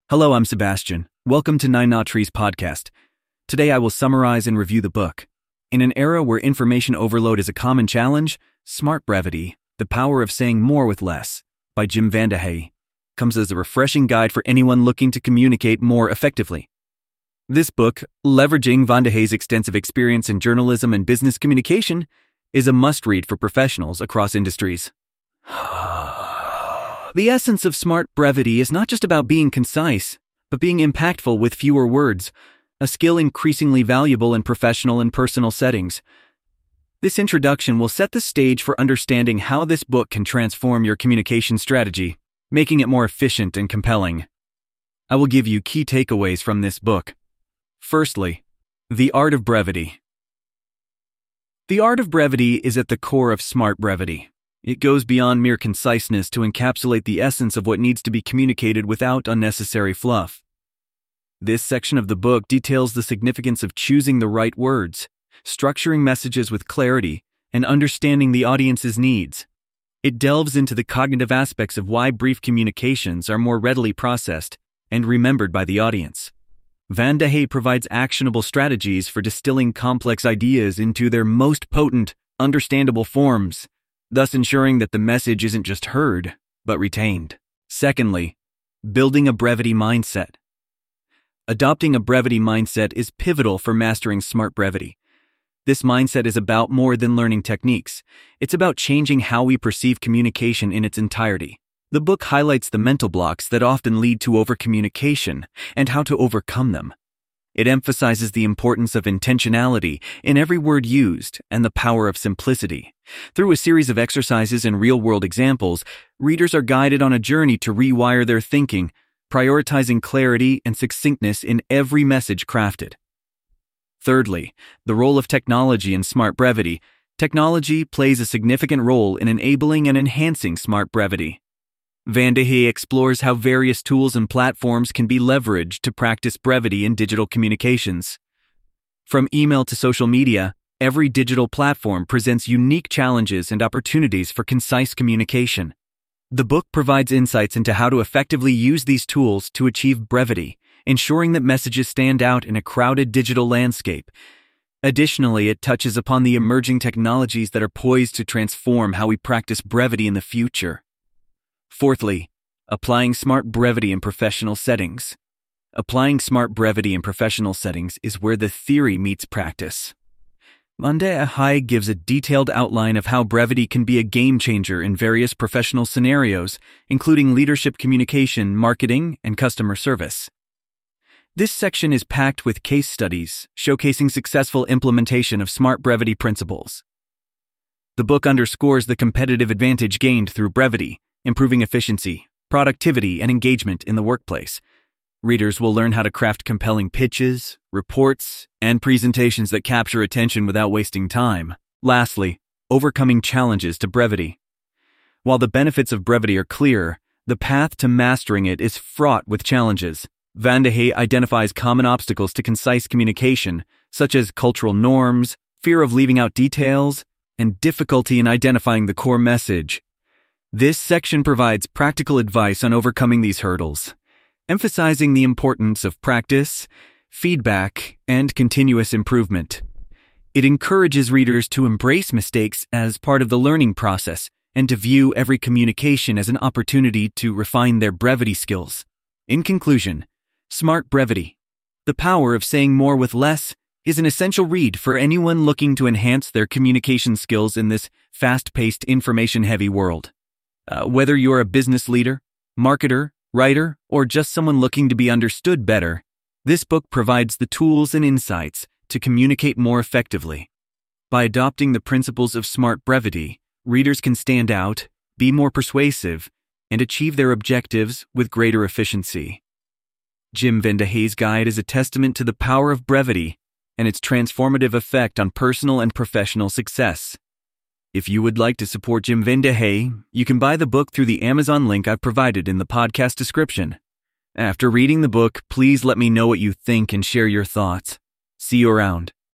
Hello, I'm Sebastian. Welcome to Nine Knot Trees podcast. Today I will summarize and review the book. In an era where information overload is a common challenge, Smart Brevity, The Power of Saying More with Less, by Jim VandeHei, comes as a refreshing guide for anyone looking to communicate more effectively. This book, leveraging VandeHei's extensive experience in journalism and business communication, is a must-read for professionals across industries. The essence of Smart Brevity is not just about being concise, but being impactful with fewer words, a skill increasingly valuable in professional and personal settings. This introduction will set the stage for understanding how this book can transform your communication strategy, making it more efficient and compelling. I will give you key takeaways from this book. Firstly, the art of brevity. The art of brevity is at the core of Smart Brevity. It goes beyond mere conciseness to encapsulate the essence of what needs to be communicated without unnecessary fluff. This section of the book details the significance of choosing the right words, structuring messages with clarity, and understanding the audience's needs. It delves into the cognitive aspects of why brief communications are more readily processed and remembered by the audience. VandeHei provides actionable strategies for distilling complex ideas into their most potent, understandable forms, thus ensuring that the message isn't just heard, but retained. Secondly, building a brevity mindset. Adopting a brevity mindset is pivotal for mastering Smart Brevity. This mindset is about more than learning techniques. It's about changing how we perceive communication in its entirety. The book highlights the mental blocks that often lead to overcommunication and how to overcome them. It emphasizes the importance of intentionality in every word used and the power of simplicity. Through a series of exercises and real-world examples, readers are guided on a journey to rewire their thinking, prioritizing clarity and succinctness in every message crafted. Thirdly, the role of technology in Smart Brevity. Technology plays a significant role in enabling and enhancing Smart Brevity. VandeHei explores how various tools and platforms can be leveraged to practice brevity in digital communications. From email to social media, every digital platform presents unique challenges and opportunities for concise communication. The book provides insights into how to effectively use these tools to achieve brevity, ensuring that messages stand out in a crowded digital landscape. Additionally, it touches upon the emerging technologies that are poised to transform how we practice brevity in the future. Fourthly, applying Smart Brevity in professional settings. Applying Smart Brevity in professional settings is where the theory meets practice. VandeHei gives a detailed outline of how brevity can be a game changer in various professional scenarios, including leadership communication, marketing, and customer service. This section is packed with case studies showcasing successful implementation of Smart Brevity principles. The book underscores the competitive advantage gained through brevity, improving efficiency, productivity, and engagement in the workplace. Readers will learn how to craft compelling pitches, reports, and presentations that capture attention without wasting time. Lastly, overcoming challenges to brevity. While the benefits of brevity are clear, the path to mastering it is fraught with challenges. VandeHei identifies common obstacles to concise communication, such as cultural norms, fear of leaving out details, and difficulty in identifying the core message. This section provides practical advice on overcoming these hurdles, emphasizing the importance of practice, feedback, and continuous improvement. It encourages readers to embrace mistakes as part of the learning process and to view every communication as an opportunity to refine their brevity skills. In conclusion, Smart Brevity, The Power of Saying More with Less, is an essential read for anyone looking to enhance their communication skills in this fast-paced, information-heavy world. Whether you're a business leader, marketer, writer, or just someone looking to be understood better, this book provides the tools and insights to communicate more effectively. By adopting the principles of Smart Brevity, readers can stand out, be more persuasive, and achieve their objectives with greater efficiency. Jim VandeHei's guide is a testament to the power of brevity and its transformative effect on personal and professional success. If you would like to support Jim VandeHei, you can buy the book through the Amazon link I've provided in the podcast description. After reading the book, please let me know what you think and share your thoughts. See you around.